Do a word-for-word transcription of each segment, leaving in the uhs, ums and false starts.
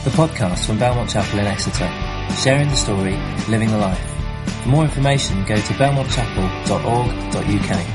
the podcast from Belmont Chapel in Exeter, sharing the story, living the life. For more information, go to belmont chapel dot org dot u k.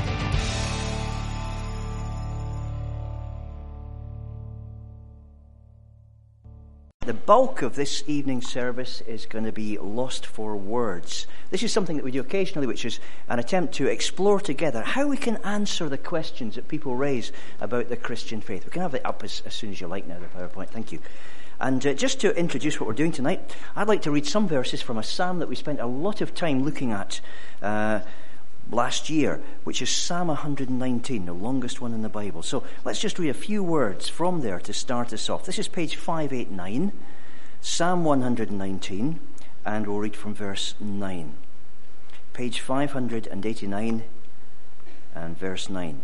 The bulk of this evening's service is going to be lost for words. This is something that we do occasionally, which is an attempt to explore together how we can answer the questions that people raise about the Christian faith. We can have it up as, as soon as you like now, the PowerPoint. Thank you. And uh, just to introduce what we're doing tonight, I'd like to read some verses from a psalm that we spent a lot of time looking at uh, last year, which is Psalm one nineteen, the longest one in the Bible. So let's just read a few words from there to start us off. This is page five eighty-nine, Psalm one nineteen, and we'll read from verse nine. Page five eighty-nine and verse nine.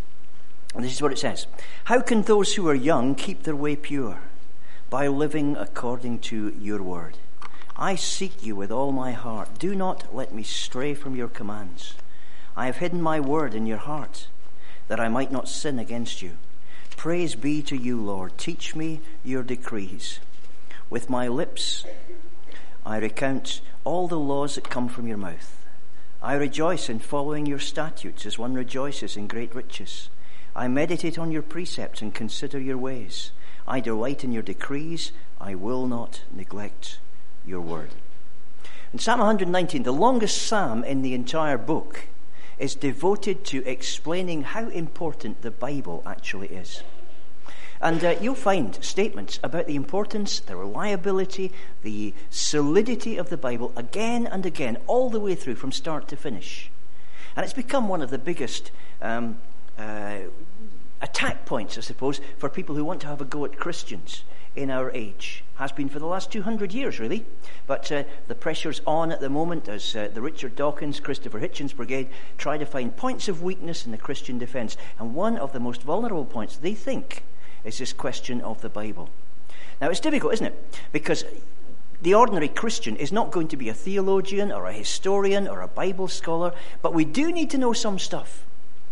And this is what it says. How can those who are young keep their way pure? By living according to your word. I seek you with all my heart. Do not let me stray from your commands. I have hidden my word in your heart, that I might not sin against you. Praise be to you, Lord. Teach me your decrees. With my lips I recount all the laws that come from your mouth. I rejoice in following your statutes as one rejoices in great riches. I meditate on your precepts and consider your ways. I delight in your decrees. I will not neglect your word. In Psalm one nineteen, the longest psalm in the entire book, is devoted to explaining how important the Bible actually is. And uh, you'll find statements about the importance, the reliability, the solidity of the Bible again and again, all the way through from start to finish. And it's become one of the biggest um, uh, attack points, I suppose, for people who want to have a go at Christians in our age. Has been for the last two hundred years, really. But uh, the pressure's on at the moment as uh, the Richard Dawkins, Christopher Hitchens Brigade try to find points of weakness in the Christian defence. And one of the most vulnerable points, they think, is this question of the Bible. Now, it's difficult, isn't it? Because the ordinary Christian is not going to be a theologian or a historian or a Bible scholar, but we do need to know some stuff.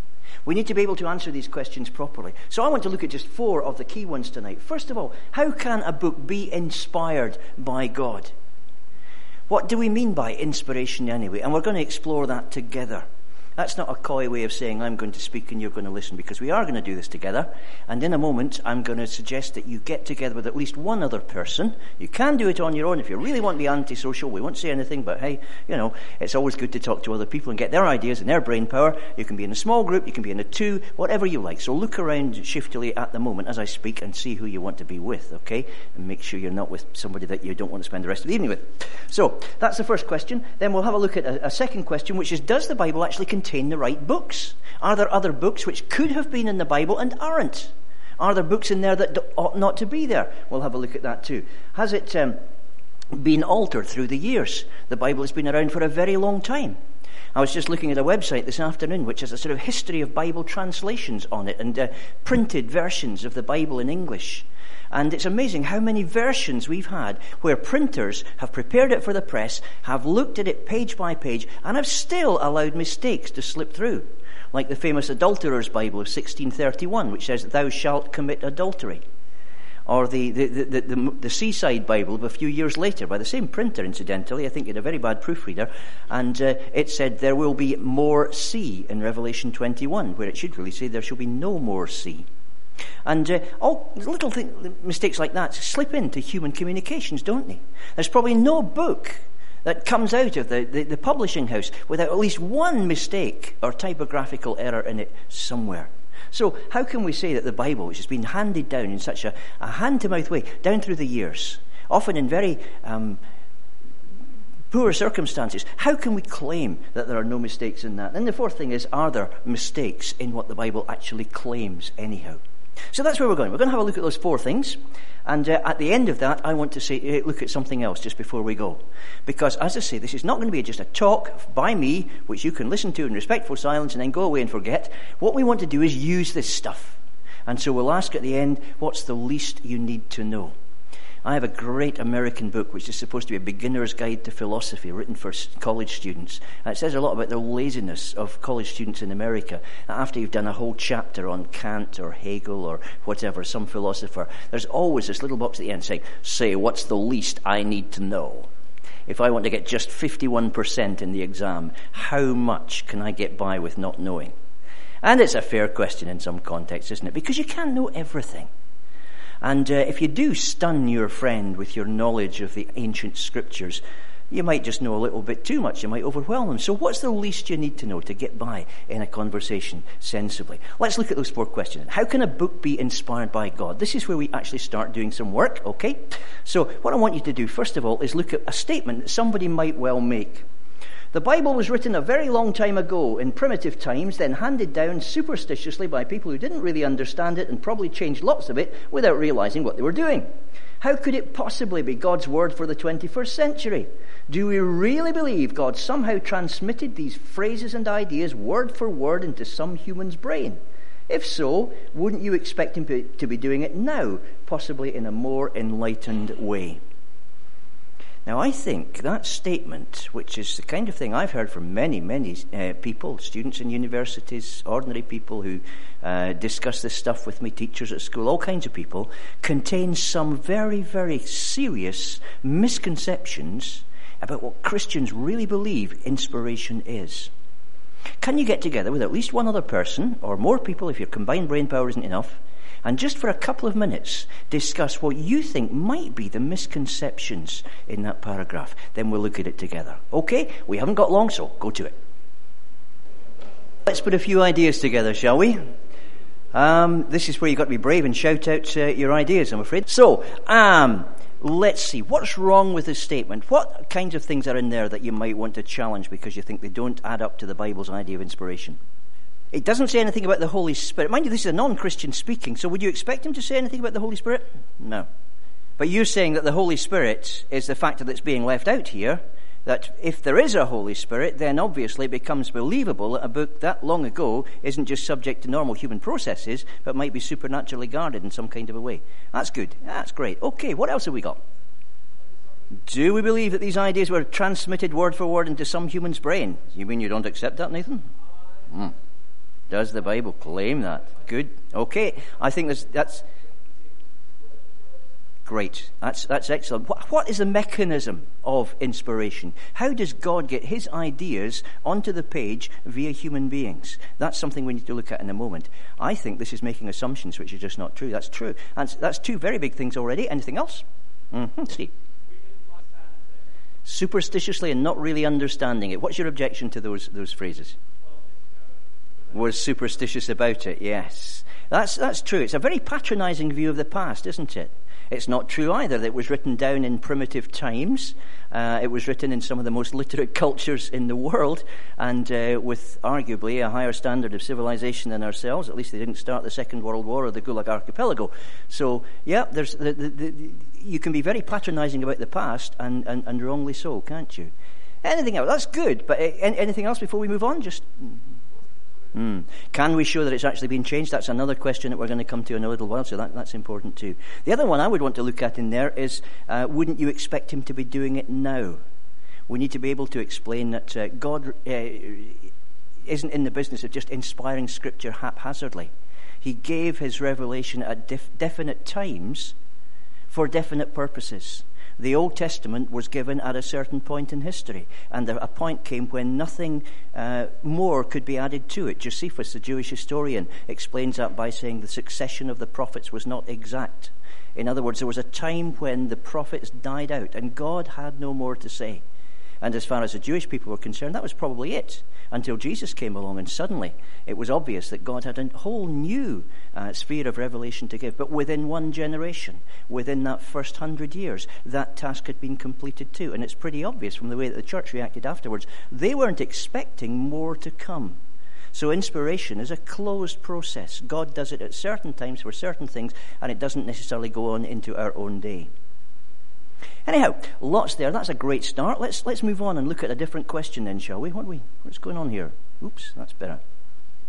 We need to be able to answer these questions properly. So I want to look at just four of the key ones tonight. First of all, how can a book be inspired by God? What do we mean by inspiration anyway? And we're going to explore that together. That's not a coy way of saying I'm going to speak and you're going to listen, because we are going to do this together. And in a moment, I'm going to suggest that you get together with at least one other person. You can do it on your own if you really want to be antisocial. We won't say anything, but hey, you know, it's always good to talk to other people and get their ideas and their brain power. You can be in a small group, you can be in a two, whatever you like. So look around shiftily at the moment as I speak and see who you want to be with, okay? And make sure you're not with somebody that you don't want to spend the rest of the evening with. So that's the first question. Then we'll have a look at a, a second question, which is, does the Bible actually contain Contain the right books? Are there other books which could have been in the Bible and aren't? Are there books in there that ought not to be there? We'll have a look at that too. Has it um, been altered through the years? The Bible has been around for a very long time. I was just looking at a website this afternoon which has a sort of history of Bible translations on it and uh, printed versions of the Bible in English. And it's amazing how many versions we've had where printers have prepared it for the press, have looked at it page by page, and have still allowed mistakes to slip through. Like the famous Adulterer's Bible of sixteen thirty-one, which says, "Thou shalt commit adultery." Or the, the, the, the, the, the Seaside Bible of a few years later, by the same printer, incidentally. I think it had a very bad proofreader. And uh, it said, "There will be more sea" in Revelation twenty-one, where it should really say, "There shall be no more sea." And uh, all little th- mistakes like that slip into human communications, don't they? There's probably no book that comes out of the, the, the publishing house without at least one mistake or typographical error in it somewhere. So how can we say that the Bible, which has been handed down in such a, a hand-to-mouth way, down through the years, often in very um, poor circumstances, how can we claim that there are no mistakes in that? And the fourth thing is, are there mistakes in what the Bible actually claims anyhow? So that's where we're going. We're going to have a look at those four things. And uh, at the end of that, I want to say, uh, look at something else just before we go. Because, as I say, this is not going to be just a talk by me, which you can listen to in respectful silence and then go away and forget. What we want to do is use this stuff. And so we'll ask at the end, what's the least you need to know? I have a great American book which is supposed to be a beginner's guide to philosophy, written for college students. And it says a lot about the laziness of college students in America. After you've done a whole chapter on Kant or Hegel or whatever, some philosopher, there's always this little box at the end saying, say, what's the least I need to know? If I want to get just fifty-one percent in the exam, how much can I get by with not knowing? And it's a fair question in some contexts, isn't it? Because you can't know everything. And uh, if you do stun your friend with your knowledge of the ancient scriptures, you might just know a little bit too much. You might overwhelm them. So what's the least you need to know to get by in a conversation sensibly? Let's look at those four questions. How can a book be inspired by God? This is where we actually start doing some work, okay? So what I want you to do, first of all, is look at a statement that somebody might well make. The Bible was written a very long time ago, in primitive times, then handed down superstitiously by people who didn't really understand it and probably changed lots of it without realizing what they were doing. How could it possibly be God's word for the twenty-first century? Do we really believe God somehow transmitted these phrases and ideas word for word into some human's brain? If so, wouldn't you expect him to be doing it now, possibly in a more enlightened way? Now, I think that statement, which is the kind of thing I've heard from many, many uh, people, students in universities, ordinary people who uh, discuss this stuff with me, teachers at school, all kinds of people, contains some very, very serious misconceptions about what Christians really believe inspiration is. Can you get together with at least one other person, or more people if your combined brain power isn't enough, and just for a couple of minutes discuss what you think might be the misconceptions in that paragraph? Then we'll look at it together. Okay? We haven't got long, so go to it. Let's put a few ideas together, shall we? Um, this is where you've got to be brave and shout out uh, your ideas, I'm afraid. So, um, let's see. What's wrong with this statement? What kinds of things are in there that you might want to challenge because you think they don't add up to the Bible's idea of inspiration? It doesn't say anything about the Holy Spirit. Mind you, this is a non-Christian speaking, so would you expect him to say anything about the Holy Spirit? No. But you're saying that the Holy Spirit is the factor that's being left out here, that if there is a Holy Spirit, then obviously it becomes believable that a book that long ago isn't just subject to normal human processes, but might be supernaturally guarded in some kind of a way. That's good. That's great. Okay, what else have we got? Do we believe that these ideas were transmitted word for word into some human's brain? You mean you don't accept that, Nathan? Hmm. Does the Bible claim that? Good. Okay. I think that's, that's great. That's that's excellent. What, what is the mechanism of inspiration? How does God get his ideas onto the page via human beings? That's something we need to look at in a moment. I think this is making assumptions which are just not true. That's true. And that's two very big things already. Anything else? Mm-hmm. Steve. Superstitiously and not really understanding it. What's your objection to those those phrases? Was superstitious about it, yes. That's that's true. It's a very patronizing view of the past, isn't it? It's not true either that it was written down in primitive times. Uh, it was written in some of the most literate cultures in the world, and uh, with arguably a higher standard of civilization than ourselves. At least they didn't start the Second World War or the Gulag Archipelago. So, yeah, there's the, the, the, you can be very patronizing about the past, and, and, and wrongly so, can't you? Anything else? That's good, but uh, anything else before we move on? Just... Mm. Can we show that it's actually been changed? That's another question that we're going to come to in a little while, so that, that's important too. The other one I would want to look at in there is, uh, wouldn't you expect him to be doing it now? We need to be able to explain that uh, God uh, isn't in the business of just inspiring Scripture haphazardly. He gave his revelation at def- definite times for definite purposes. The Old Testament was given at a certain point in history, and a point came when nothing uh, more could be added to it. Josephus, the Jewish historian, explains that by saying the succession of the prophets was not exact. In other words, there was a time when the prophets died out, and God had no more to say. And as far as the Jewish people were concerned, that was probably it, until Jesus came along, and suddenly it was obvious that God had a whole new uh, sphere of revelation to give. But within one generation, within that first hundred years, that task had been completed too. And it's pretty obvious from the way that the church reacted afterwards. They weren't expecting more to come. So inspiration is a closed process. God does it at certain times for certain things, and it doesn't necessarily go on into our own day. Anyhow, lots there. That's a great start. Let's let's move on and look at a different question then, shall we? What are we? What's going on here? Oops, that's better.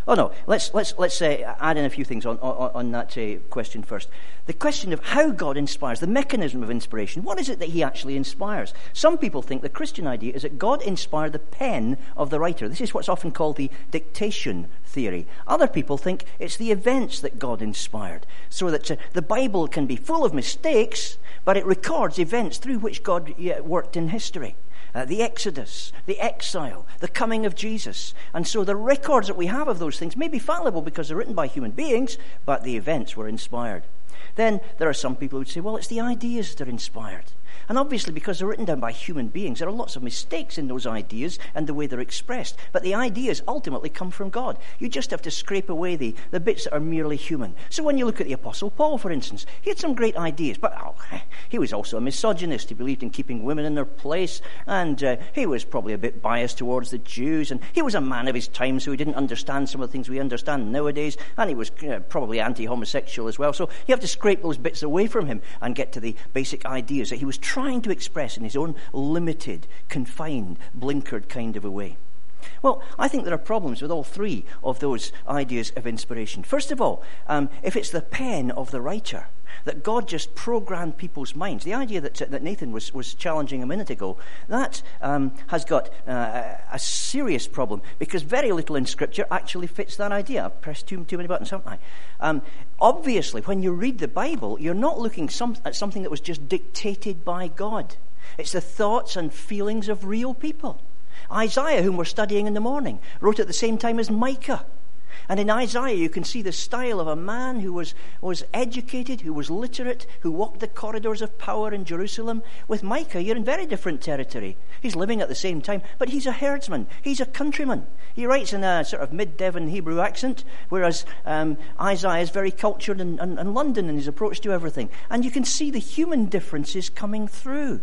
Oh no, let's let's let's uh, add in a few things on on, on that uh, question first. The question of how God inspires, the mechanism of inspiration. What is it that he actually inspires? Some people think the Christian idea is that God inspired the pen of the writer. This is what's often called the dictation theory. Other people think it's the events that God inspired, so that uh, the Bible can be full of mistakes, but it records events through which God uh, worked in history. Uh, the Exodus, the exile, the coming of Jesus. And so the records that we have of those things may be fallible because they're written by human beings, but the events were inspired. Then there are some people who would say, well, it's the ideas that are inspired. And obviously, because they're written down by human beings, there are lots of mistakes in those ideas and the way they're expressed. But the ideas ultimately come from God. You just have to scrape away the, the bits that are merely human. So when you look at the Apostle Paul, for instance, he had some great ideas, but oh, he was also a misogynist. He believed in keeping women in their place, and uh, he was probably a bit biased towards the Jews, and he was a man of his time, so he didn't understand some of the things we understand nowadays, and he was uh, probably anti-homosexual as well. So you have to scrape those bits away from him and get to the basic ideas that he was trying to express in his own limited, confined, blinkered kind of a way. Well, I think there are problems with all three of those ideas of inspiration. First of all, um, if it's the pen of the writer, that God just programmed people's minds. The idea that, that Nathan was, was challenging a minute ago, that um, has got uh, a serious problem, because very little in Scripture actually fits that idea. I've pressed too, too many buttons, haven't I? Um, obviously, when you read the Bible, you're not looking some, at something that was just dictated by God. It's the thoughts and feelings of real people. Isaiah, whom we're studying in the morning, wrote at the same time as Micah. And in Isaiah, you can see the style of a man who was, was educated, who was literate, who walked the corridors of power in Jerusalem. With Micah, you're in very different territory. He's living at the same time, but he's a herdsman. He's a countryman. He writes in a sort of mid-Devon Hebrew accent, whereas um, Isaiah is very cultured and, and, and London in his approach to everything. And you can see the human differences coming through.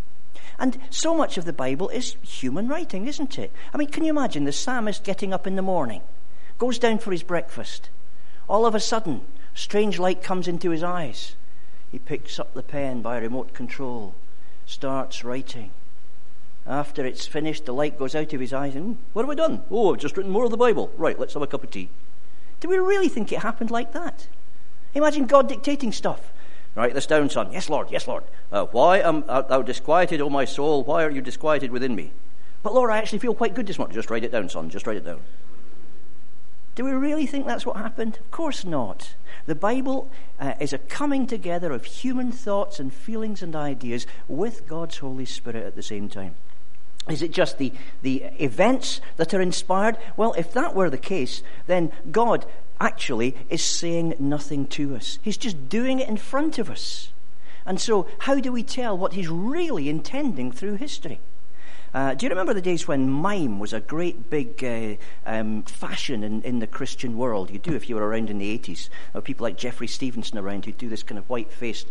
And so much of the Bible is human writing, isn't it? I mean, can you imagine the psalmist getting up in the morning, goes down for his breakfast. All of a sudden, strange light comes into his eyes. He picks up the pen by remote control, starts writing. After it's finished, the light goes out of his eyes. And, what have I done? Oh, I've just written more of the Bible. Right, let's have a cup of tea. Do we really think it happened like that? Imagine God dictating stuff. Write this down, son. Yes, Lord. Yes, Lord. Uh, why am thou disquieted, O my soul? Why are you disquieted within me? But Lord, I actually feel quite good this morning. Just write it down, son. Just write it down. Do we really think that's what happened? Of course not. The Bible uh, is a coming together of human thoughts and feelings and ideas with God's Holy Spirit at the same time. Is it just the, the events that are inspired? Well, if that were the case, then God actually is saying nothing to us. He's just doing it in front of us. And so how do we tell what he's really intending through history? Uh, do you remember the days when mime was a great big uh, um, fashion in, in the Christian world? You do if you were around in the eighties. There were people like Jeffrey Stevenson around who'd do this kind of white-faced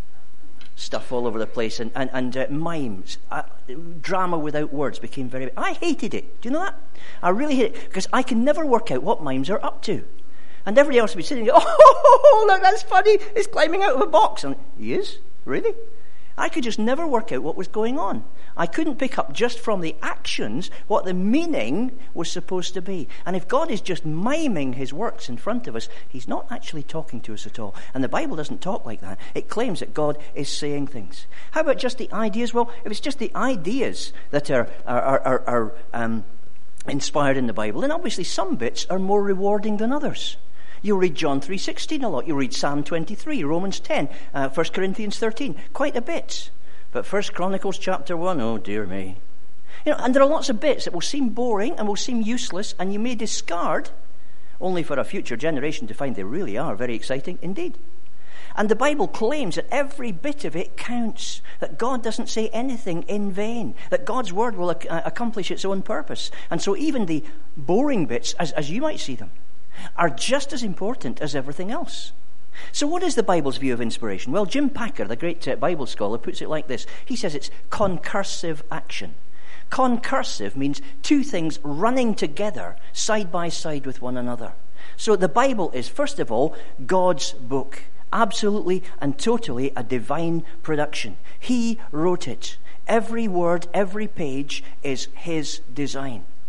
stuff all over the place. And, and, and uh, mimes, uh, drama without words became very... I hated it. Do you know that? I really hate it because I can never work out what mimes are up to. And everybody else would be sitting there, oh, look, that's funny. He's climbing out of a box. And he is? Really? I could just never work out what was going on. I couldn't pick up just from the actions what the meaning was supposed to be. And if God is just miming his works in front of us, he's not actually talking to us at all. And the Bible doesn't talk like that. It claims that God is saying things. How about just the ideas? Well, if it's just the ideas that are, are, are, are, are um, inspired in the Bible, then obviously some bits are more rewarding than others. You'll read John three sixteen a lot. You'll read Psalm twenty-three, Romans ten, uh, First Corinthians thirteen, quite a bit. But First Chronicles chapter one, oh dear me. You know, and there are lots of bits that will seem boring and will seem useless, and you may discard, only for a future generation to find they really are very exciting indeed. And the Bible claims that every bit of it counts, that God doesn't say anything in vain, that God's word will ac- accomplish its own purpose. And so even the boring bits, as, as you might see them, are just as important as everything else. So what is the Bible's view of inspiration? Well, Jim Packer, the great uh, Bible scholar, puts it like this. He says it's concursive action. Concursive means two things running together, side by side with one another. So the Bible is, first of all, God's book. Absolutely and totally a divine production. He wrote it. Every word, every page is his design.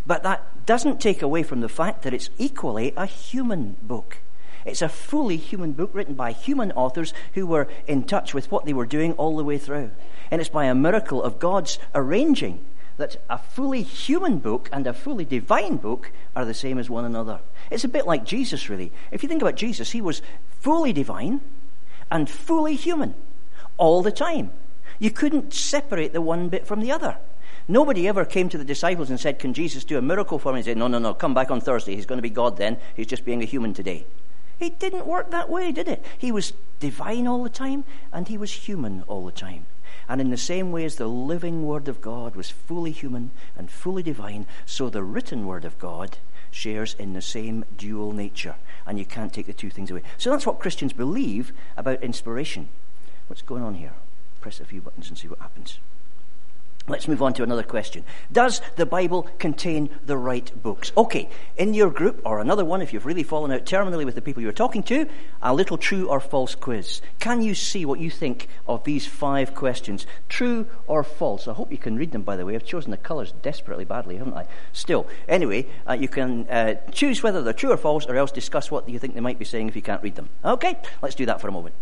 But that doesn't take away from the fact that it's equally a human book. It's a fully human book written by human authors who were in touch with what they were doing all the way through. And it's by a miracle of God's arranging that a fully human book and a fully divine book are the same as one another. It's a bit like Jesus, really. If you think about Jesus, he was fully divine and fully human all the time. You couldn't separate the one bit from the other. Nobody ever came to the disciples and said, "Can Jesus do a miracle for me?" And said, "No, no, no, come back on Thursday. He's going to be God then. He's just being a human today." It didn't work that way, did it? He was divine all the time, and he was human all the time. And in the same way as the living Word of God was fully human and fully divine, so the written Word of God shares in the same dual nature. And you can't take the two things away. So that's what Christians believe about inspiration. What's going on here? Press a few buttons and see what happens. Let's move on to another question. Does the Bible contain the right books? Okay, in your group, or another one if you've really fallen out terminally with the people you're talking to, a little true or false quiz. Can you see what you think of these five questions? True or false? I hope you can read them, by the way. I've chosen the colours desperately badly, haven't I? Still, anyway, uh, you can uh, choose whether they're true or false, or else discuss what you think they might be saying if you can't read them. Okay, let's do that for a moment.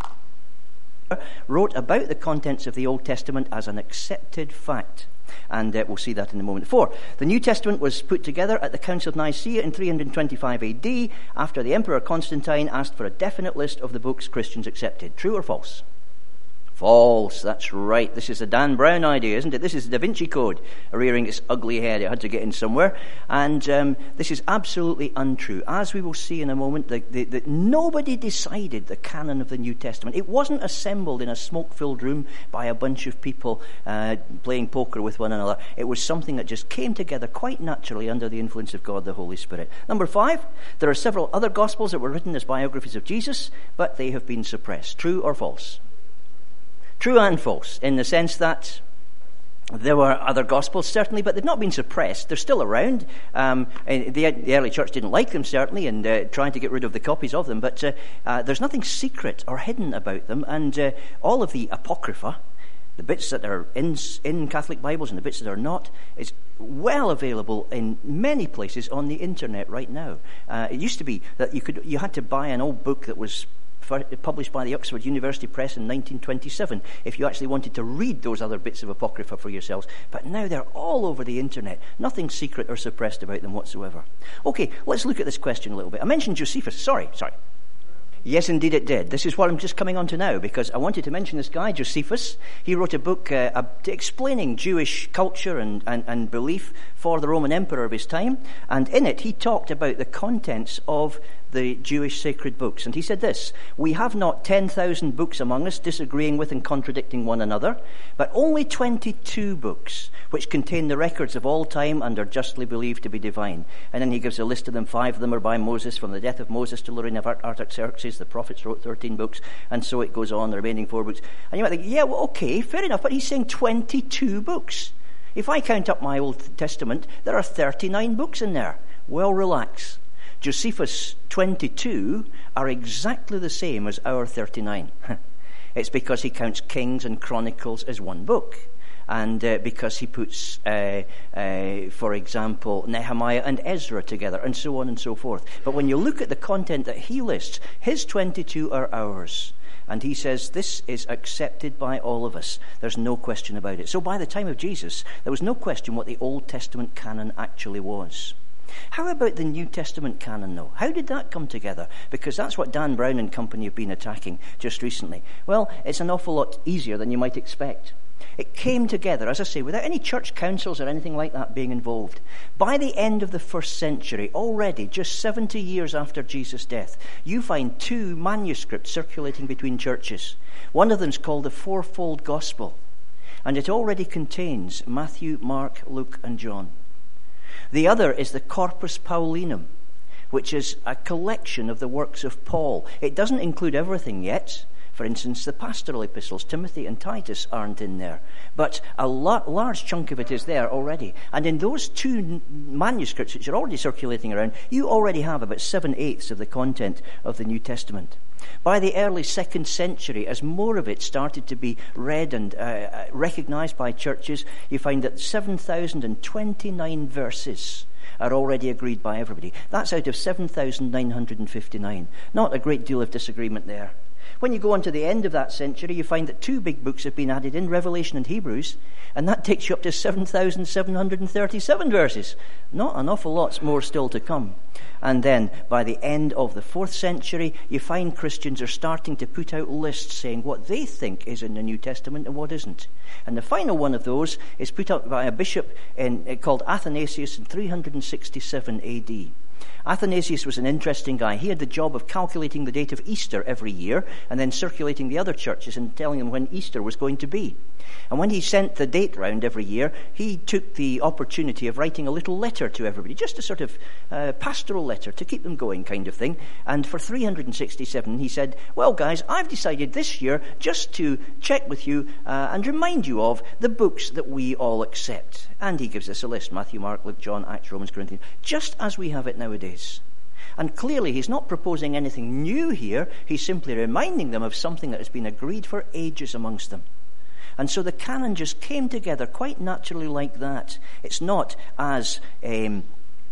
Wrote about the contents of the Old Testament as an accepted fact. And uh, we'll see that in a moment. Four, the New Testament was put together at the Council of Nicaea in three twenty-five A D after the Emperor Constantine asked for a definite list of the books Christians accepted. True or false? False, that's right. This is a Dan Brown idea, isn't it? This is the Da Vinci Code rearing its ugly head. It had to get in somewhere. And um, this is absolutely untrue. As we will see in a moment, the, the, the, nobody decided the canon of the New Testament. It wasn't assembled in a smoke-filled room by a bunch of people uh, playing poker with one another. It was something that just came together quite naturally under the influence of God, the Holy Spirit. Number five, there are several other Gospels that were written as biographies of Jesus, but they have been suppressed. True or false? True and false, in the sense that there were other Gospels, certainly, but they've not been suppressed. They're still around. Um, the, the early church didn't like them, certainly, and uh, trying to get rid of the copies of them, but uh, uh, there's nothing secret or hidden about them, and uh, all of the Apocrypha, the bits that are in, in Catholic Bibles and the bits that are not, is well available in many places on the internet right now. Uh, it used to be that you could you had to buy an old book that was published by the Oxford University Press in nineteen twenty-seven if you actually wanted to read those other bits of Apocrypha for yourselves. But now they're all over the internet. Nothing secret or suppressed about them whatsoever. Okay, let's look at this question a little bit. I mentioned Josephus. Sorry, sorry. Yes, indeed it did. This is what I'm just coming on to now, because I wanted to mention this guy, Josephus. He wrote a book uh, uh, explaining Jewish culture and, and, and belief for the Roman emperor of his time, and in it he talked about the contents of the Jewish sacred books. And he said this: "We have not ten thousand books among us disagreeing with and contradicting one another, but only twenty-two books which contain the records of all time and are justly believed to be divine." And then he gives a list of them. Five of them are by Moses. From the death of Moses to the reign of Artaxerxes, the prophets wrote thirteen books, and so it goes on, the remaining four books. And you might think, yeah, well, okay, fair enough, but he's saying twenty-two books. If I count up my Old Testament, there are thirty-nine books in there. Well, relax. Josephus' twenty-two are exactly the same as our thirty-nine. It's because he counts Kings and Chronicles as one book. And uh, because he puts, uh, uh, for example, Nehemiah and Ezra together, and so on and so forth. But when you look at the content that he lists, his twenty-two are ours. And he says this is accepted by all of us. There's no question about it. So by the time of Jesus, there was no question what the Old Testament canon actually was. How about the New Testament canon, though? How did that come together? Because that's what Dan Brown and company have been attacking just recently. Well, it's an awful lot easier than you might expect. It came together, as I say, without any church councils or anything like that being involved. By the end of the first century, already just seventy years after Jesus' death, you find two manuscripts circulating between churches. One of them is called the Fourfold Gospel, and it already contains Matthew, Mark, Luke, and John. The other is the Corpus Paulinum, which is a collection of the works of Paul. It doesn't include everything yet. For instance, the pastoral epistles, Timothy and Titus, aren't in there. But a lot, large chunk of it is there already. And in those two manuscripts, which are already circulating around, you already have about seven-eighths of the content of the New Testament. By the early second century, as more of it started to be read and uh, recognized by churches, you find that seven thousand twenty-nine verses are already agreed by everybody. That's out of seven thousand nine hundred fifty-nine. Not a great deal of disagreement there. When you go on to the end of that century, you find that two big books have been added in, Revelation and Hebrews, and that takes you up to seven thousand seven hundred thirty-seven verses. Not an awful lot more still to come. And then, by the end of the fourth century, you find Christians are starting to put out lists saying what they think is in the New Testament and what isn't. And the final one of those is put out by a bishop in, called Athanasius in three hundred sixty-seven A D. Athanasius was an interesting guy. He had the job of calculating the date of Easter every year and then circulating the other churches and telling them when Easter was going to be. And when he sent the date round every year, he took the opportunity of writing a little letter to everybody, just a sort of uh, pastoral letter to keep them going kind of thing. And for three hundred sixty-seven, he said, well, guys, I've decided this year just to check with you uh, and remind you of the books that we all accept. And he gives us a list, Matthew, Mark, Luke, John, Acts, Romans, Corinthians, just as we have it nowadays. And clearly he's not proposing anything new here. He's simply reminding them of something that has been agreed for ages amongst them. And so the canon just came together quite naturally like that. It's not as um,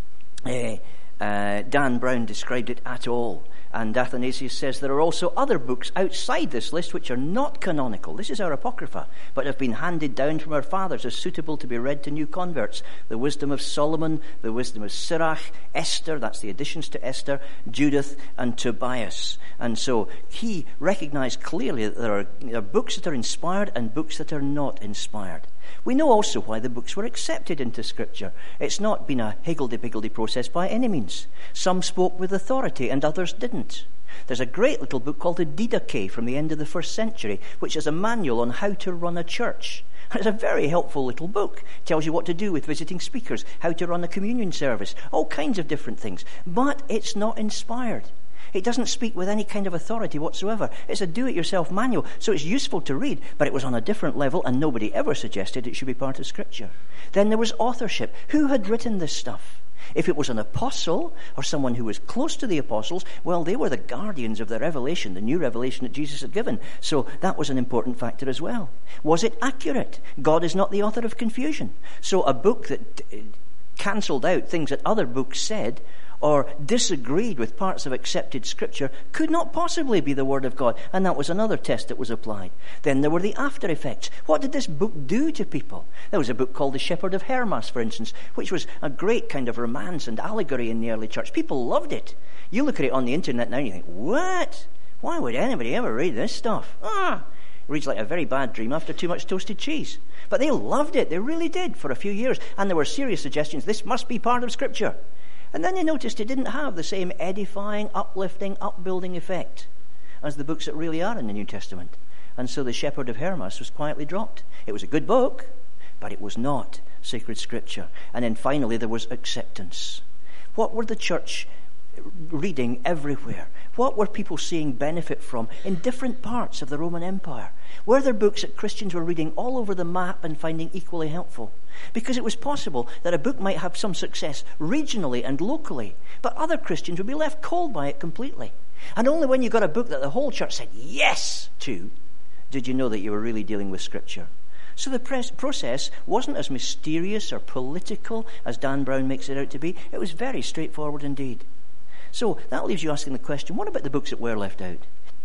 uh, uh, Dan Brown described it at all. And Athanasius says there are also other books outside this list which are not canonical. This is our Apocrypha, but have been handed down from our fathers as suitable to be read to new converts. The wisdom of Solomon, the wisdom of Sirach, Esther, that's the additions to Esther, Judith, and Tobias. And so he recognized clearly that there are, there are books that are inspired and books that are not inspired. We know also why the books were accepted into Scripture. It's not been a higgledy-piggledy process by any means. Some spoke with authority and others didn't. There's a great little book called the Didache from the end of the first century, which is a manual on how to run a church. It's a very helpful little book. It tells you what to do with visiting speakers, how to run a communion service, all kinds of different things. But it's not inspired. It doesn't speak with any kind of authority whatsoever. It's a do-it-yourself manual, so it's useful to read, but it was on a different level, and nobody ever suggested it should be part of Scripture. Then there was authorship. Who had written this stuff? If it was an apostle, or someone who was close to the apostles, well, they were the guardians of the revelation, the new revelation that Jesus had given. So that was an important factor as well. Was it accurate? God is not the author of confusion. So a book that uh, cancelled out things that other books said, or disagreed with parts of accepted Scripture, could not possibly be the Word of God. And that was another test that was applied. Then there were the after effects. What did this book do to people? There was a book called The Shepherd of Hermas, for instance, which was a great kind of romance and allegory in the early church. People loved it. You look at it on the internet now and you think, what? Why would anybody ever read this stuff? Ah! It reads like a very bad dream after too much toasted cheese. But they loved it. They really did for a few years. And there were serious suggestions, this must be part of Scripture. And then they noticed it didn't have the same edifying, uplifting, upbuilding effect as the books that really are in the New Testament. And so The Shepherd of Hermas was quietly dropped. It was a good book, but it was not sacred Scripture. And then finally there was acceptance. What were the church reading everywhere? What were people seeing benefit from in different parts of the Roman Empire? Were there books that Christians were reading all over the map and finding equally helpful? Because it was possible that a book might have some success regionally and locally, but other Christians would be left cold by it completely. And only when you got a book that the whole church said yes to, did you know that you were really dealing with Scripture. So the pres- process wasn't as mysterious or political as Dan Brown makes it out to be. It was very straightforward indeed. So that leaves you asking the question, what about the books that were left out?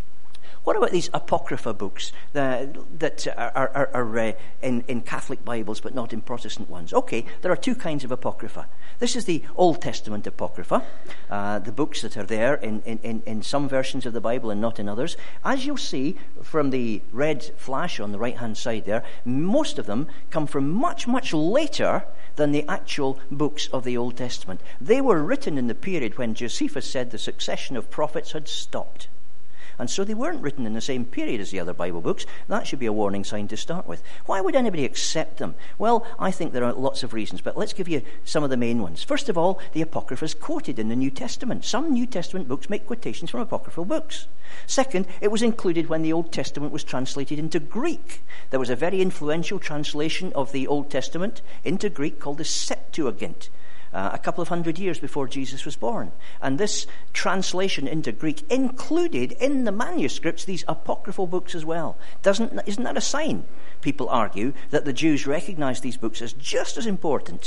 What about these Apocrypha books that, that are, are, are uh, in, in Catholic Bibles but not in Protestant ones? Okay, there are two kinds of Apocrypha. This is the Old Testament Apocrypha, uh, the books that are there in, in, in some versions of the Bible and not in others. As you'll see from the red flash on the right-hand side there, most of them come from much, much later than the actual books of the Old Testament. They were written in the period when Josephus said the succession of prophets had stopped. And so they weren't written in the same period as the other Bible books. That should be a warning sign to start with. Why would anybody accept them? Well, I think there are lots of reasons, but let's give you some of the main ones. First of all, the Apocrypha is quoted in the New Testament. Some New Testament books make quotations from apocryphal books. Second, it was included when the Old Testament was translated into Greek. There was a very influential translation of the Old Testament into Greek called the Septuagint. Uh, a couple of hundred years before Jesus was born. And this translation into Greek included in the manuscripts these apocryphal books as well. Doesn't, isn't that a sign, people argue, that the Jews recognized these books as just as important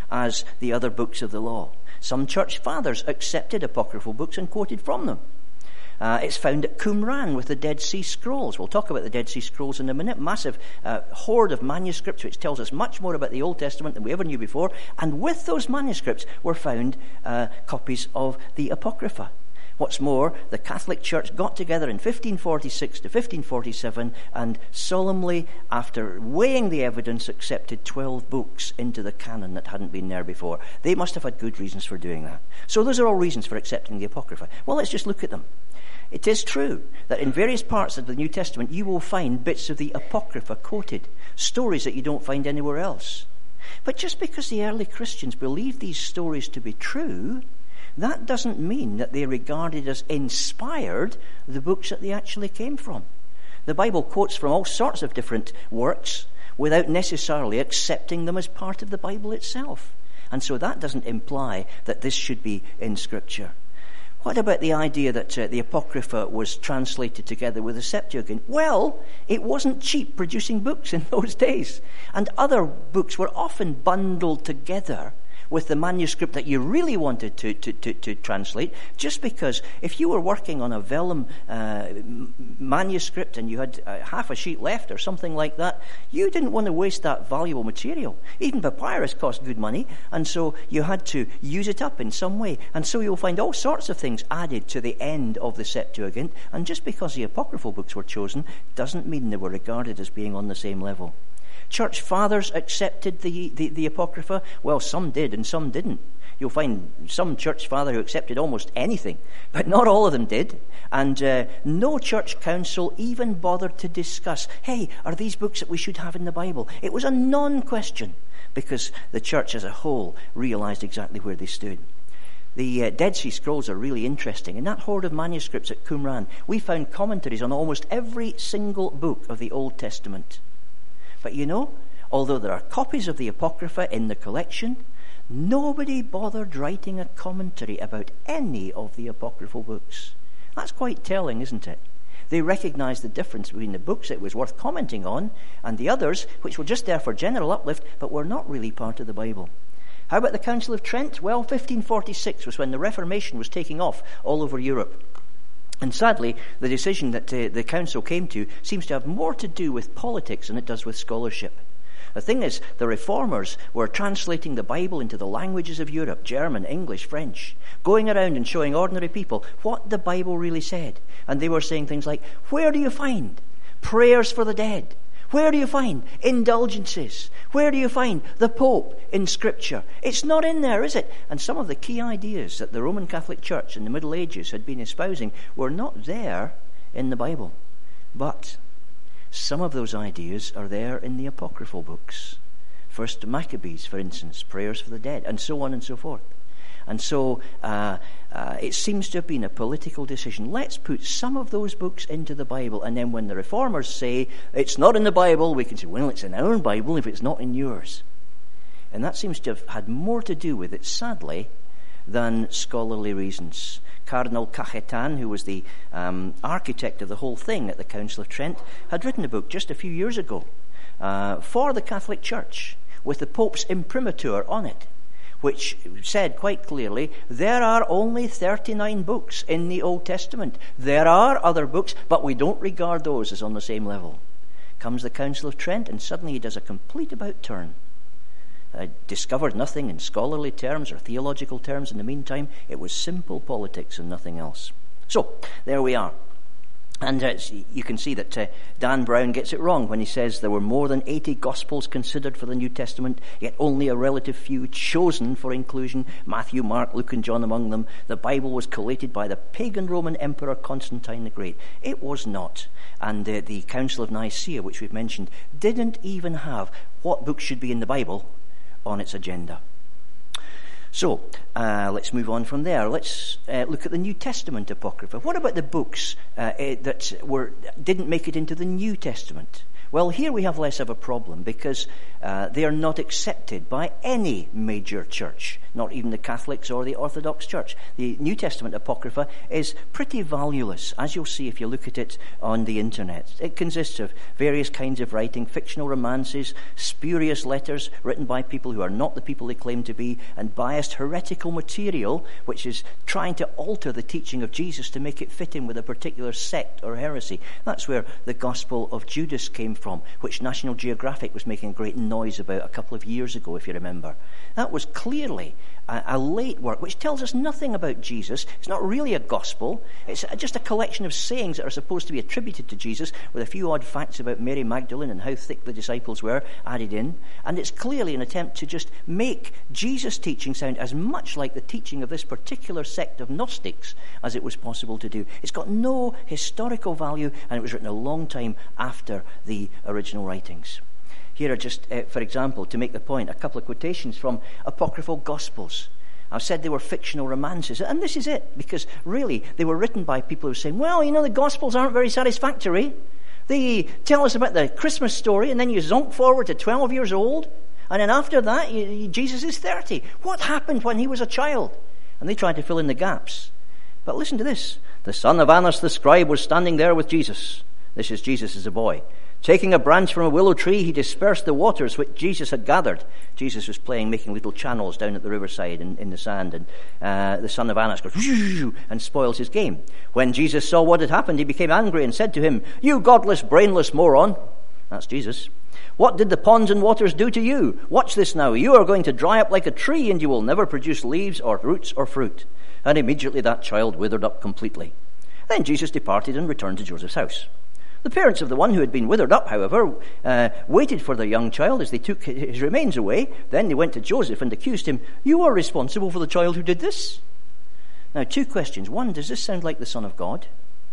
as the other books of the law. Some church fathers accepted apocryphal books and quoted from them. Uh, it's found at Qumran with the Dead Sea Scrolls. We'll talk about the Dead Sea Scrolls in a minute. Massive uh, hoard of manuscripts which tells us much more about the Old Testament than we ever knew before. And with those manuscripts were found uh, copies of the Apocrypha. What's more, the Catholic Church got together in fifteen forty-six to fifteen forty-seven and solemnly, after weighing the evidence, accepted twelve books into the canon that hadn't been there before. They must have had good reasons for doing that. So those are all reasons for accepting the Apocrypha. Well, let's just look at them. It is true that in various parts of the New Testament you will find bits of the Apocrypha quoted, stories that you don't find anywhere else. But just because the early Christians believed these stories to be true, that doesn't mean that they regarded as inspired the books that they actually came from. The Bible quotes from all sorts of different works without necessarily accepting them as part of the Bible itself. And so that doesn't imply that this should be in Scripture. What about the idea that uh, the Apocrypha was translated together with the Septuagint? Well, it wasn't cheap producing books in those days. And other books were often bundled together with the manuscript that you really wanted to, to, to, to translate, just because if you were working on a vellum uh, manuscript and you had uh, half a sheet left or something like that, you didn't want to waste that valuable material. Even papyrus cost good money, and so you had to use it up in some way. And so you'll find all sorts of things added to the end of the Septuagint, and just because the apocryphal books were chosen doesn't mean they were regarded as being on the same level. Church fathers accepted the, the, the Apocrypha. Well, some did and some didn't. You'll find some church father who accepted almost anything, but not all of them did. And uh, no church council even bothered to discuss, hey, are these books that we should have in the Bible? It was a non-question because the church as a whole realized exactly where they stood. The uh, Dead Sea Scrolls are really interesting. In that hoard of manuscripts at Qumran, we found commentaries on almost every single book of the Old Testament. But you know, although there are copies of the Apocrypha in the collection, nobody bothered writing a commentary about any of the apocryphal books. That's quite telling, isn't it? They recognized the difference between the books it was worth commenting on and the others, which were just there for general uplift, but were not really part of the Bible. How about the Council of Trent? Well, fifteen forty-six was when the Reformation was taking off all over Europe. And sadly, the decision that uh, the council came to seems to have more to do with politics than it does with scholarship. The thing is, the reformers were translating the Bible into the languages of Europe, German, English, French, going around and showing ordinary people what the Bible really said. And they were saying things like, where do you find prayers for the dead? Where do you find indulgences? Where do you find the Pope in Scripture? It's not in there, is it? And some of the key ideas that the Roman Catholic Church in the Middle Ages had been espousing were not there in the Bible. But some of those ideas are there in the apocryphal books. First Maccabees, for instance, prayers for the dead, and so on and so forth. And so uh, uh, it seems to have been a political decision. Let's put some of those books into the Bible, and then when the reformers say, it's not in the Bible, we can say, well, it's in our Bible if it's not in yours. And that seems to have had more to do with it, sadly, than scholarly reasons. Cardinal Cajetan, who was the um, architect of the whole thing at the Council of Trent, had written a book just a few years ago uh, for the Catholic Church with the Pope's imprimatur on it, which said quite clearly, there are only thirty-nine books in the Old Testament. There are other books, but we don't regard those as on the same level. Comes the Council of Trent, and suddenly he does a complete about-turn. Uh, discovered nothing in scholarly terms or theological terms in the meantime. It was simple politics and nothing else. So, there we are. And uh, you can see that uh, Dan Brown gets it wrong when he says there were more than eighty Gospels considered for the New Testament, yet only a relative few chosen for inclusion, Matthew, Mark, Luke and John among them. The Bible was collated by the pagan Roman Emperor Constantine the Great. It was not. And uh, the Council of Nicaea, which we've mentioned, didn't even have what books should be in the Bible on its agenda. So, uh, let's move on from there. Let's uh, look at the New Testament Apocrypha. What about the books uh, that were didn't make it into the New Testament? Well, here we have less of a problem because uh, they are not accepted by any major church not even the Catholics or the Orthodox Church. The New Testament Apocrypha is pretty valueless, as you'll see if you look at it on the internet. It consists of various kinds of writing, fictional romances, spurious letters written by people who are not the people they claim to be, and biased heretical material, which is trying to alter the teaching of Jesus to make it fit in with a particular sect or heresy. That's where the Gospel of Judas came from, which National Geographic was making a great noise about a couple of years ago, if you remember. That was clearly a, a late work, which tells us nothing about Jesus. It's not really a gospel. It's just a collection of sayings that are supposed to be attributed to Jesus, with a few odd facts about Mary Magdalene and how thick the disciples were added in. And it's clearly an attempt to just make Jesus' teaching sound as much like the teaching of this particular sect of Gnostics as it was possible to do. It's got no historical value, and it was written a long time after the original writings. Here are just, uh, for example, to make the point, a couple of quotations from apocryphal Gospels. I've said they were fictional romances, and this is it, because really they were written by people who were saying, well, you know, the Gospels aren't very satisfactory. They tell us about the Christmas story, and then you zonk forward to twelve years old, and then after that, you, you, Jesus is thirty. What happened when he was a child? And they tried to fill in the gaps. But listen to this. The son of Annas the scribe was standing there with Jesus. This is Jesus as a boy. Taking a branch from a willow tree, he dispersed the waters which Jesus had gathered. Jesus was playing, making little channels down at the riverside in, in the sand, and uh, the son of Annas goes and spoils his game. When Jesus saw what had happened, he became angry and said to him, "You godless, brainless moron," that's Jesus, "what did the ponds and waters do to you? Watch this now. You are going to dry up like a tree, and you will never produce leaves or roots or fruit." And immediately that child withered up completely. Then Jesus departed and returned to Joseph's house. The parents of the one who had been withered up, however, uh, waited for their young child as they took his remains away. Then they went to Joseph and accused him. "You are responsible for the child who did this." Now, two questions. One, does this sound like the Son of God?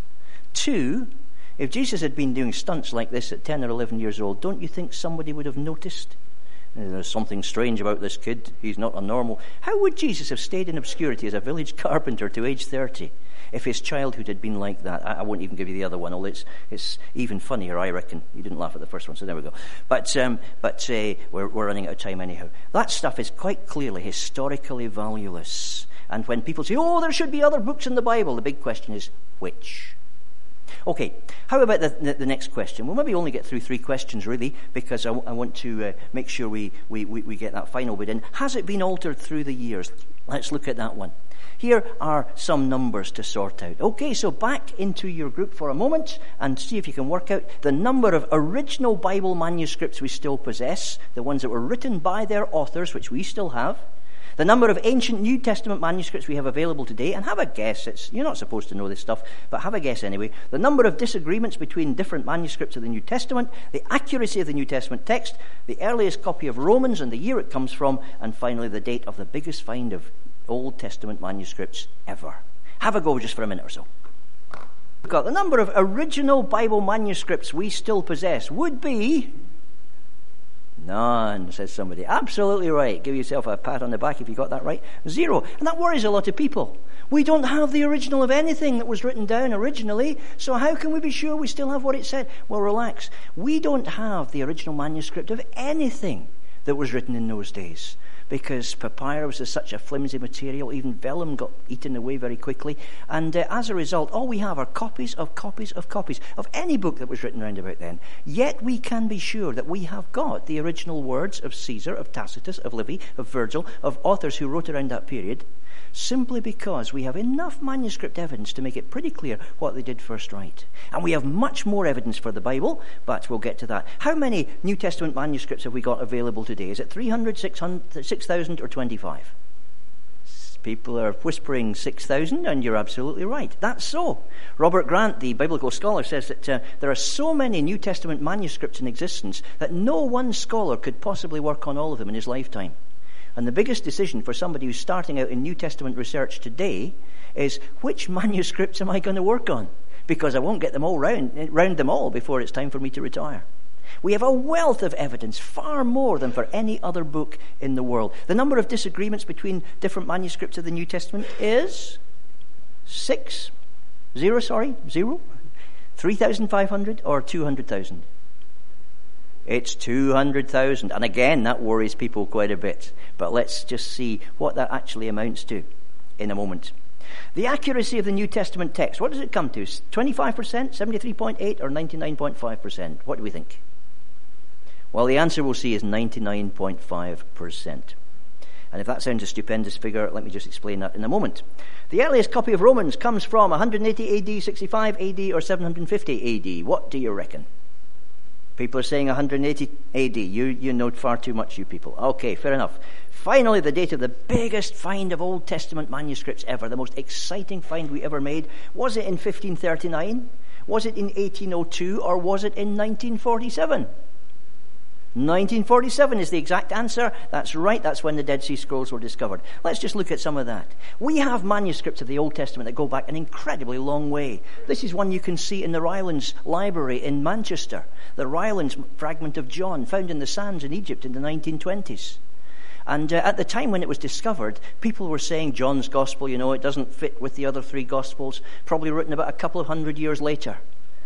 Two, if Jesus had been doing stunts like this at ten or eleven years old, don't you think somebody would have noticed? There's something strange about this kid. He's not a normal. How would Jesus have stayed in obscurity as a village carpenter to age thirty? If his childhood had been like that. I, I won't even give you the other one, although it's, it's even funnier, I reckon. You didn't laugh at the first one, so there we go. But um, but uh, we're, we're running out of time anyhow. That stuff is quite clearly historically valueless. And when people say, oh, there should be other books in the Bible, the big question is, which? Okay, how about the, the, the next question? We'll maybe only get through three questions, really, because I, w- I want to uh, make sure we, we, we, we get that final bit in. Has it been altered through the years? Let's look at that one. Here are some numbers to sort out. Okay, so back into your group for a moment and see if you can work out the number of original Bible manuscripts we still possess, the ones that were written by their authors, which we still have, the number of ancient New Testament manuscripts we have available today, and have a guess. It's, you're not supposed to know this stuff, but have a guess anyway. The number of disagreements between different manuscripts of the New Testament, the accuracy of the New Testament text, the earliest copy of Romans and the year it comes from, and finally the date of the biggest find of Old Testament manuscripts ever. Have a go just for a minute or so. We've got the number of original Bible manuscripts we still possess would be none, says somebody. Absolutely right. Give yourself a pat on the back if you got that right. Zero. And that worries a lot of people. We don't have the original of anything that was written down originally, so how can we be sure we still have what it said? Well, relax. We don't have the original manuscript of anything that was written in those days, because papyrus is such a flimsy material. Even vellum got eaten away very quickly. And uh, as a result, all we have are copies of copies of copies of any book that was written around about then. Yet we can be sure that we have got the original words of Caesar, of Tacitus, of Livy, of Virgil, of authors who wrote around that period, simply because we have enough manuscript evidence to make it pretty clear what they did first write. And we have much more evidence for the Bible, but we'll get to that. How many New Testament manuscripts have we got available today? Is it three hundred, six hundred, six thousand, or twenty-five? People are whispering six thousand, and you're absolutely right. That's so. Robert Grant, the biblical scholar, says that uh, there are so many New Testament manuscripts in existence that no one scholar could possibly work on all of them in his lifetime. And the biggest decision for somebody who's starting out in New Testament research today is, which manuscripts am I going to work on? Because I won't get them all round, round them all before it's time for me to retire. We have a wealth of evidence, far more than for any other book in the world. The number of disagreements between different manuscripts of the New Testament is six, zero, sorry, zero, three thousand five hundred or two hundred thousand. It's two hundred thousand. And again, that worries people quite a bit. But let's just see what that actually amounts to in a moment. The accuracy of the New Testament text, what does it come to? twenty-five percent, seventy-three point eight, or ninety-nine point five percent? What do we think? Well, the answer we'll see is ninety-nine point five percent. And if that sounds a stupendous figure, let me just explain that in a moment. The earliest copy of Romans comes from one hundred eighty A D, sixty-five A D, or seven hundred fifty A D. What do you reckon? People are saying one hundred eighty A D. You, you know far too much, you people. Okay, fair enough. Finally, the date of the biggest find of Old Testament manuscripts ever, the most exciting find we ever made. Was it in fifteen thirty-nine? Was it in eighteen oh two? Or was it in nineteen forty-seven? nineteen forty-seven is the exact answer. That's right. That's when the Dead Sea Scrolls were discovered. Let's just look at some of that. We have manuscripts of the Old Testament that go back an incredibly long way. This is one you can see in the Rylands Library in Manchester. The Rylands fragment of John found in the sands in Egypt in the nineteen twenties. And uh, at the time when it was discovered, people were saying John's Gospel, you know, it doesn't fit with the other three Gospels, probably written about a couple of hundred years later.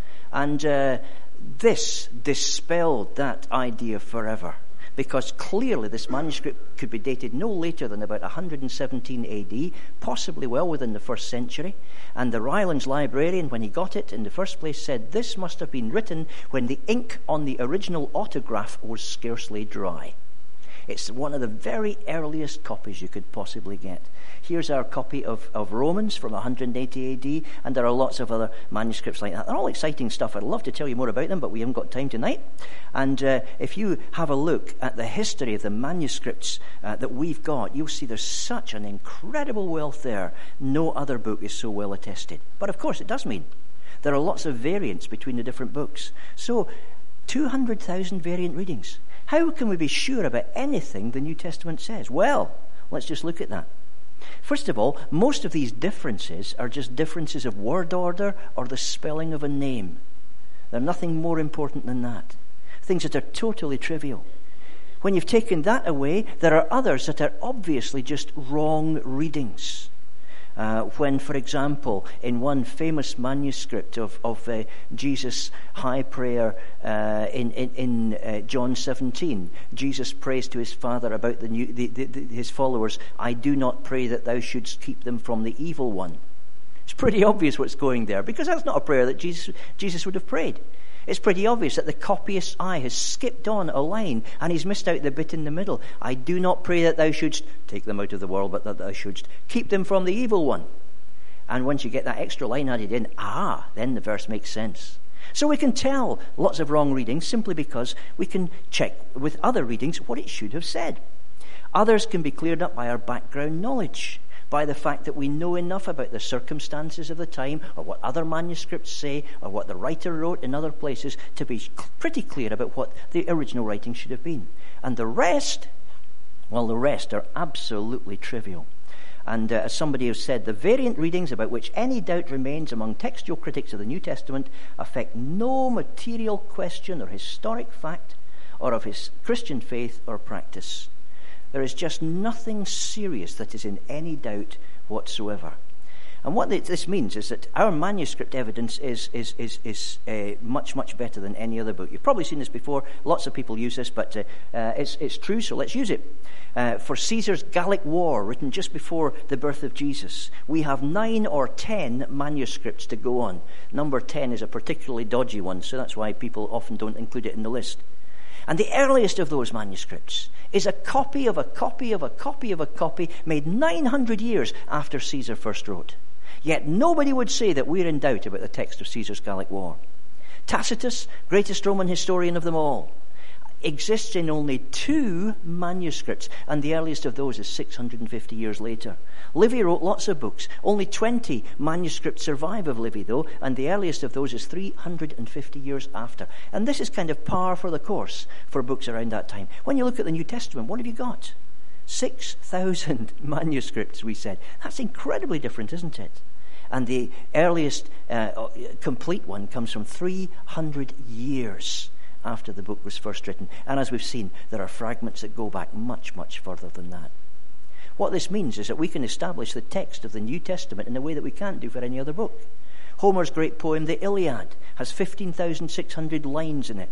And uh, this dispelled that idea forever, because clearly this manuscript could be dated no later than about one hundred seventeen A D, possibly well within the first century. And the Rylands librarian, when he got it in the first place, said this must have been written when the ink on the original autograph was scarcely dry. It's one of the very earliest copies you could possibly get. Here's our copy of, of Romans from one hundred eighty A D, and there are lots of other manuscripts like that. They're all exciting stuff. I'd love to tell you more about them, but we haven't got time tonight. And uh, if you have a look at the history of the manuscripts uh, that we've got, you'll see there's such an incredible wealth there. No other book is so well attested. But of course, it does mean there are lots of variants between the different books. So, two hundred thousand variant readings. How can we be sure about anything the New Testament says? Well, let's just look at that. First of all, most of these differences are just differences of word order or the spelling of a name. They're nothing more important than that. Things that are totally trivial. When you've taken that away, there are others that are obviously just wrong readings. Uh, when, for example, in one famous manuscript of, of uh, Jesus' high prayer uh, in, in, in uh, John seventeen, Jesus prays to his Father about the, new, the, the, the his followers, I do not pray that thou shouldst keep them from the evil one. It's pretty obvious what's going there, because that's not a prayer that Jesus, Jesus would have prayed. It's pretty obvious that the copyist's eye has skipped on a line and he's missed out the bit in the middle. I do not pray that thou shouldst take them out of the world, but that thou shouldst keep them from the evil one. And once you get that extra line added in, ah, then the verse makes sense. So we can tell lots of wrong readings simply because we can check with other readings what it should have said. Others can be cleared up by our background knowledge, by the fact that we know enough about the circumstances of the time, or what other manuscripts say, or what the writer wrote in other places, to be pretty clear about what the original writing should have been. And the rest, well, the rest are absolutely trivial. And uh, as somebody has said, the variant readings about which any doubt remains among textual critics of the New Testament affect no material question or historic fact, or of his Christian faith or practice. There is just nothing serious that is in any doubt whatsoever. And what this means is that our manuscript evidence is is is, is uh, much, much better than any other book. You've probably seen this before. Lots of people use this, but uh, uh, it's, it's true, so let's use it. Uh, for Caesar's Gallic War, written just before the birth of Jesus, we have nine or ten manuscripts to go on. Number ten is a particularly dodgy one, so that's why people often don't include it in the list. And the earliest of those manuscripts is a copy of a copy of a copy of a copy made nine hundred years after Caesar first wrote. Yet nobody would say that we're in doubt about the text of Caesar's Gallic War. Tacitus, greatest Roman historian of them all, exists in only two manuscripts, and the earliest of those is six hundred fifty years later. Livy wrote lots of books. Only twenty manuscripts survive of Livy, though, and the earliest of those is three hundred fifty years after. And this is kind of par for the course for books around that time. When you look at the New Testament, what have you got? six thousand manuscripts, we said. That's incredibly different, isn't it? And the earliest uh, complete one comes from three hundred years after the book was first written. And as we've seen, there are fragments that go back much, much further than that. What this means is that we can establish the text of the New Testament in a way that we can't do for any other book. Homer's great poem, the Iliad, has fifteen thousand six hundred lines in it.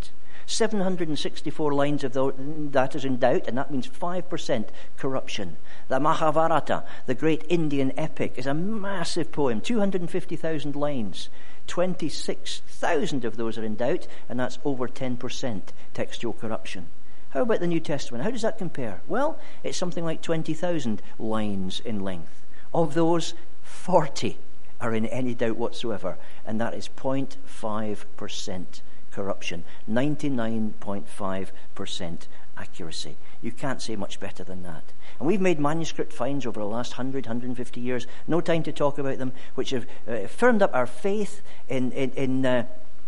seven hundred sixty-four lines of that is in doubt, and that means five percent corruption. The Mahabharata, the great Indian epic, is a massive poem, two hundred fifty thousand lines. twenty-six thousand of those are in doubt, and that's over ten percent textual corruption. How about the New Testament? How does that compare? Well, it's something like twenty thousand lines in length. Of those, forty are in any doubt whatsoever, and that is zero point five percent corruption, ninety-nine point five percent accuracy. You can't say much better than that. And we've made manuscript finds over the last one hundred, one hundred fifty years, no time to talk about them, which have uh, firmed up our faith in, in, in uh,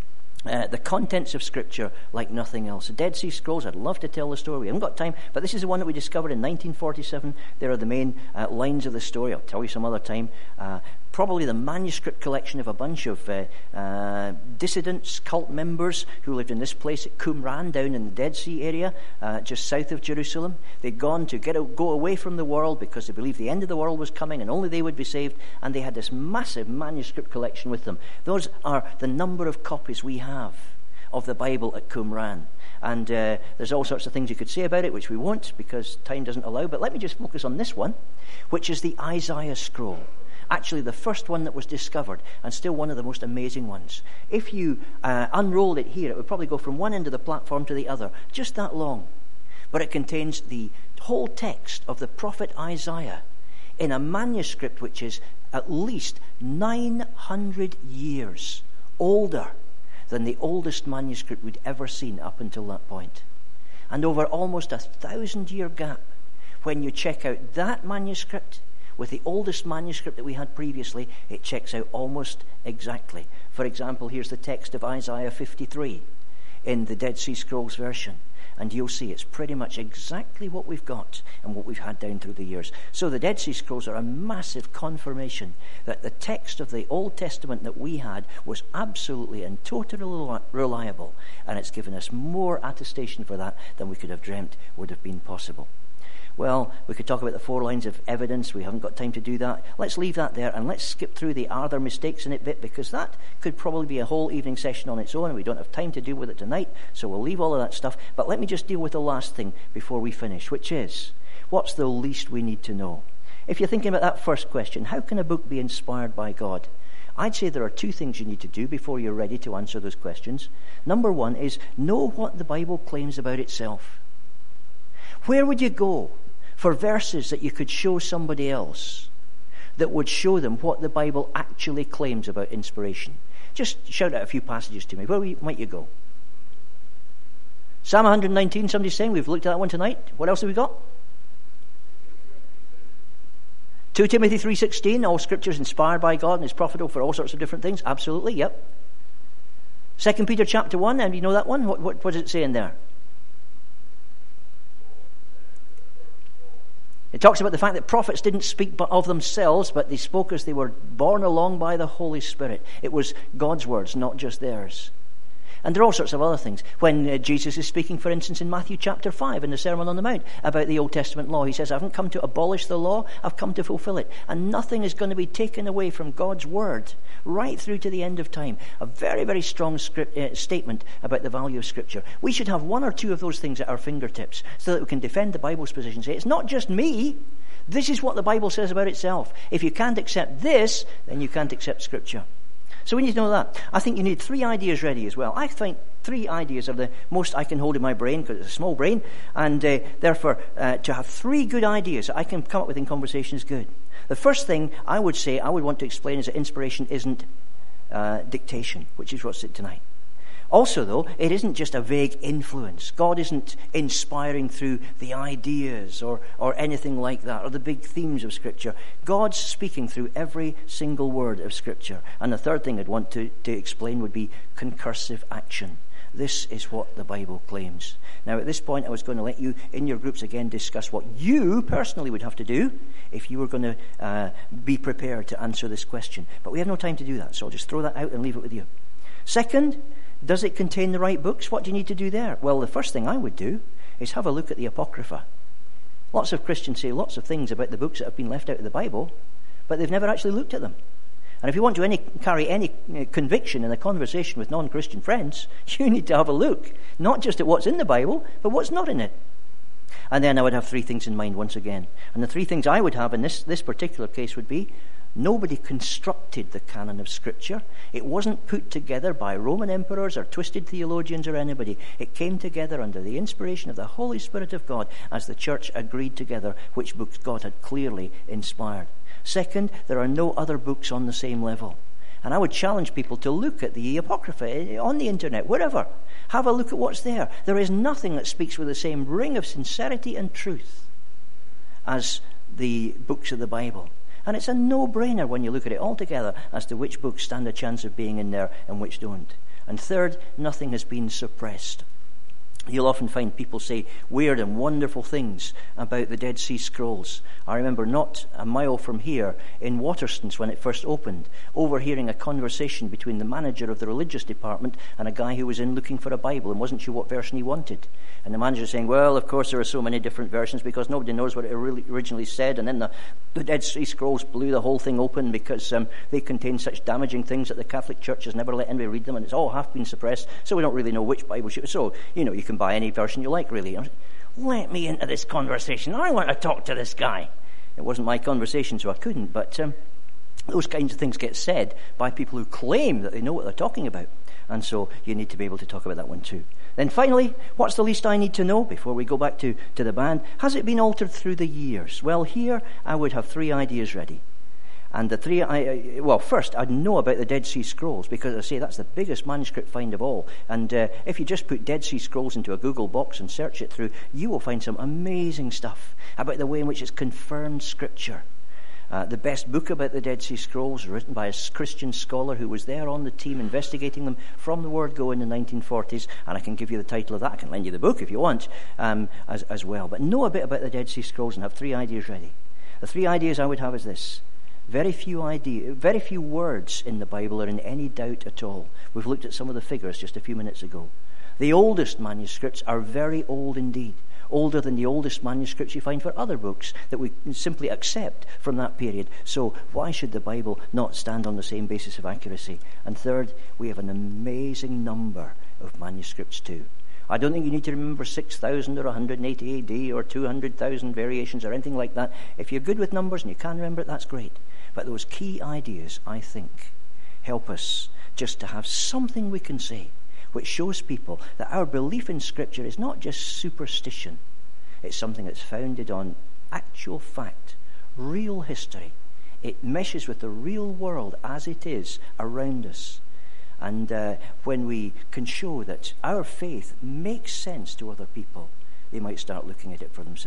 uh, the contents of Scripture like nothing else. The Dead Sea Scrolls, I'd love to tell the story. We haven't got time, but this is the one that we discovered in nineteen forty-seven. There are the main uh, lines of the story. I'll tell you some other time. Uh, Probably the manuscript collection of a bunch of uh, uh, dissidents, cult members who lived in this place at Qumran down in the Dead Sea area, uh, just south of Jerusalem. They'd gone to get a, go away from the world because they believed the end of the world was coming and only they would be saved, and they had this massive manuscript collection with them. Those are the number of copies we have of the Bible at Qumran. And uh, there's all sorts of things you could say about it, which we won't because time doesn't allow. But let me just focus on this one, which is the Isaiah scroll. Actually, the first one that was discovered, and still one of the most amazing ones. If you uh, unrolled it here, it would probably go from one end of the platform to the other, just that long. But it contains the whole text of the prophet Isaiah in a manuscript which is at least nine hundred years older than the oldest manuscript we'd ever seen up until that point. And over almost a thousand-year gap, when you check out that manuscript with the oldest manuscript that we had previously, it checks out almost exactly. For example, here's the text of Isaiah fifty-three in the Dead Sea Scrolls version. And you'll see it's pretty much exactly what we've got and what we've had down through the years. So the Dead Sea Scrolls are a massive confirmation that the text of the Old Testament that we had was absolutely and totally reliable. And it's given us more attestation for that than we could have dreamt would have been possible. Well, we could talk about the four lines of evidence. We haven't got time to do that. Let's leave that there and let's skip through the are there mistakes in it bit, because that could probably be a whole evening session on its own and we don't have time to deal with it tonight, so we'll leave all of that stuff. But let me just deal with the last thing before we finish, which is, what's the least we need to know? If you're thinking about that first question, how can a book be inspired by God? I'd say there are two things you need to do before you're ready to answer those questions. Number one is know what the Bible claims about itself. Where would you go for verses that you could show somebody else that would show them what the Bible actually claims about inspiration? Just shout out a few passages to me. Where might you go? Psalm one nineteen, somebody's saying. We've looked at that one tonight. What else have we got? Second Timothy three sixteen, all scripture is inspired by God and is profitable for all sorts of different things. Absolutely, yep. Second Peter chapter one, and you know that one? What, what, what does it say in there? It talks about the fact that prophets didn't speak of themselves, but they spoke as they were borne along by the Holy Spirit. It was God's words, not just theirs. And there are all sorts of other things. When uh, Jesus is speaking, for instance, in Matthew chapter five, in the Sermon on the Mount, about the Old Testament law, he says, I haven't come to abolish the law, I've come to fulfill it. And nothing is going to be taken away from God's word right through to the end of time. A very, very strong script, uh, statement about the value of Scripture. We should have one or two of those things at our fingertips so that we can defend the Bible's position. Say, it's not just me. This is what the Bible says about itself. If you can't accept this, then you can't accept Scripture. So we need to know that. I think you need three ideas ready as well. I think three ideas are the most I can hold in my brain, because it's a small brain, and uh, therefore uh, to have three good ideas that I can come up with in conversation is good. The first thing I would say, I would want to explain, is that inspiration isn't uh, dictation, which is what's it tonight. Also, though, it isn't just a vague influence. God isn't inspiring through the ideas or, or anything like that, or the big themes of Scripture. God's speaking through every single word of Scripture. And the third thing I'd want to, to explain would be concursive action. This is what the Bible claims. Now, at this point, I was going to let you, in your groups again, discuss what you personally would have to do if you were going to uh, be prepared to answer this question. But we have no time to do that, so I'll just throw that out and leave it with you. Second, does it contain the right books? What do you need to do there? Well, the first thing I would do is have a look at the Apocrypha. Lots of Christians say lots of things about the books that have been left out of the Bible, but they've never actually looked at them. And if you want to any, carry any uh, conviction in a conversation with non-Christian friends, you need to have a look, not just at what's in the Bible, but what's not in it. And then I would have three things in mind once again. And the three things I would have in this, this particular case would be, nobody constructed the canon of Scripture. It wasn't put together by Roman emperors or twisted theologians or anybody. It came together under the inspiration of the Holy Spirit of God as the church agreed together which books God had clearly inspired. Second, there are no other books on the same level. And I would challenge people to look at the Apocrypha on the internet, wherever. Have a look at what's there. There is nothing that speaks with the same ring of sincerity and truth as the books of the Bible. And it's a no-brainer when you look at it all together as to which books stand a chance of being in there and which don't. And third, nothing has been suppressed. You'll often find people say weird and wonderful things about the Dead Sea Scrolls. I remember not a mile from here in Waterstones when it first opened, overhearing a conversation between the manager of the religious department and a guy who was in looking for a Bible and wasn't sure what version he wanted. And the manager saying, well, of course there are so many different versions because nobody knows what it really originally said. And then the, the Dead Sea Scrolls blew the whole thing open because um, they contain such damaging things that the Catholic Church has never let anybody read them, and it's all half been suppressed, so we don't really know which Bible should. So, you know, you can buy any version you like, really. Let me into this conversation. I want to talk to this guy. It wasn't my conversation, so I couldn't, but um, those kinds of things get said by people who claim that they know what they're talking about. And so you need to be able to talk about that one too. Then finally, what's the least I need to know before we go back to, to the band? Has it been altered through the years? Well, here I would have three ideas ready. And the three, I, well, first, I'd know about the Dead Sea Scrolls, because I say that's the biggest manuscript find of all. And uh, if you just put Dead Sea Scrolls into a Google box and search it through, you will find some amazing stuff about the way in which it's confirmed Scripture. Uh, the best book about the Dead Sea Scrolls, written by a Christian scholar who was there on the team investigating them from the word go in the nineteen forties, and I can give you the title of that. I can lend you the book if you want, um, as, as well. But know a bit about the Dead Sea Scrolls and have three ideas ready. The three ideas I would have is this. Very few idea, very few words in the Bible are in any doubt at all. We've looked at some of the figures just a few minutes ago. The oldest manuscripts are very old indeed, older than the oldest manuscripts you find for other books that we simply accept from that period. So why should the Bible not stand on the same basis of accuracy? And third, we have an amazing number of manuscripts too. I don't think you need to remember six thousand or one hundred eighty A D or two hundred thousand variations or anything like that. If you're good with numbers and you can remember it, that's great. But those key ideas, I think, help us just to have something we can say which shows people that our belief in Scripture is not just superstition. It's something that's founded on actual fact, real history. It meshes with the real world as it is around us. And uh, when we can show that our faith makes sense to other people, they might start looking at it for themselves.